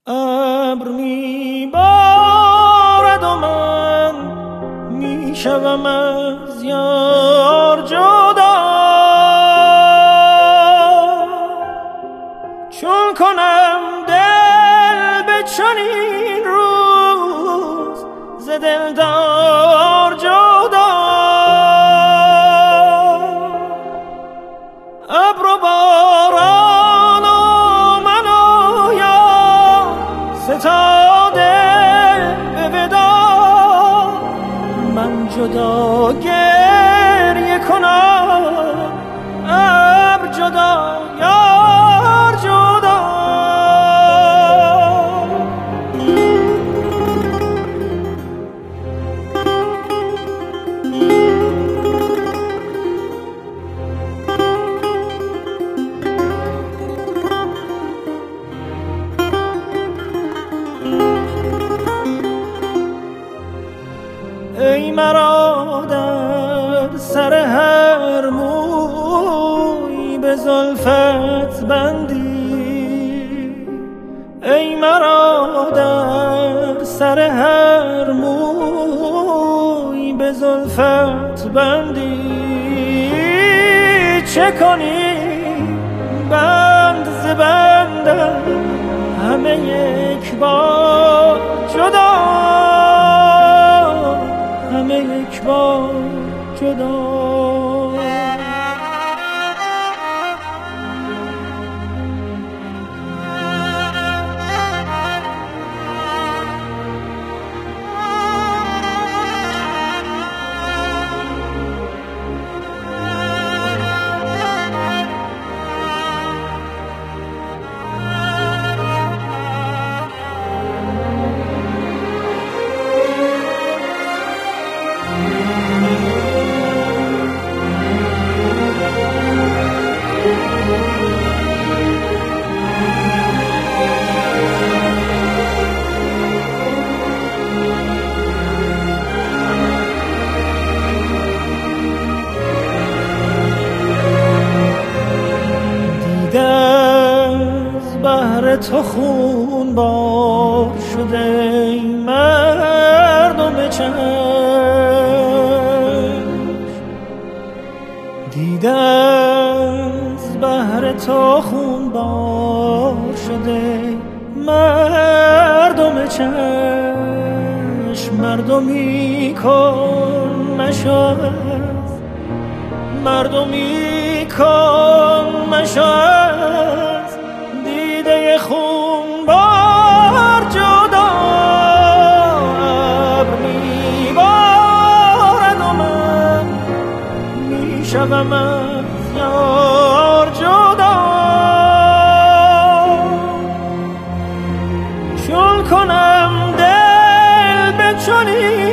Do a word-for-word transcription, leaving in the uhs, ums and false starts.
ابر می بارد و من می شوم از یار جدا، چون کنم دل به چنین روز ز دلدار جدا. ابر و باران و من و یار ستاده به وداع، من جدا گریه کنم ابر جدا یار جدا. ای مرا در سر هر موی به زلفت بندی، ای مرا در سر هر موی به زلفت بندی، چه کنی بند ز بندم همه یک بار جدا، همه یک بار جدا. تو خون بار شده ای مردم چشم، دیده از بهر تو خون بار شده مردم چشم، مردمی کن مشاهد، مردمی کن مشاهد، دیده خون بار جدا. ابر می بارد و من می شوم از یار جدا، چون کنم دل به چنین